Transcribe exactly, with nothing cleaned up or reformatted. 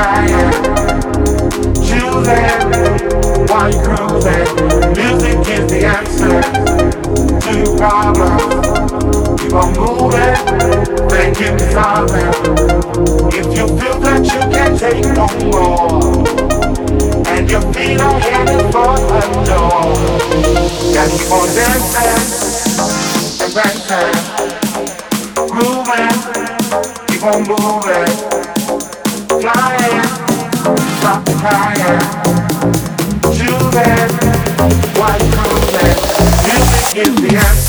crying, choosing while you're cruising. Music is the answer to your problems. Keep on moving, they keep solving. If you feel that you can't take no more, and your feet are headed for the door, gotta keep on dancing and dancing, grooving, keep on moving, flying, stop crying, choosing while you're cruising. Music is the answer.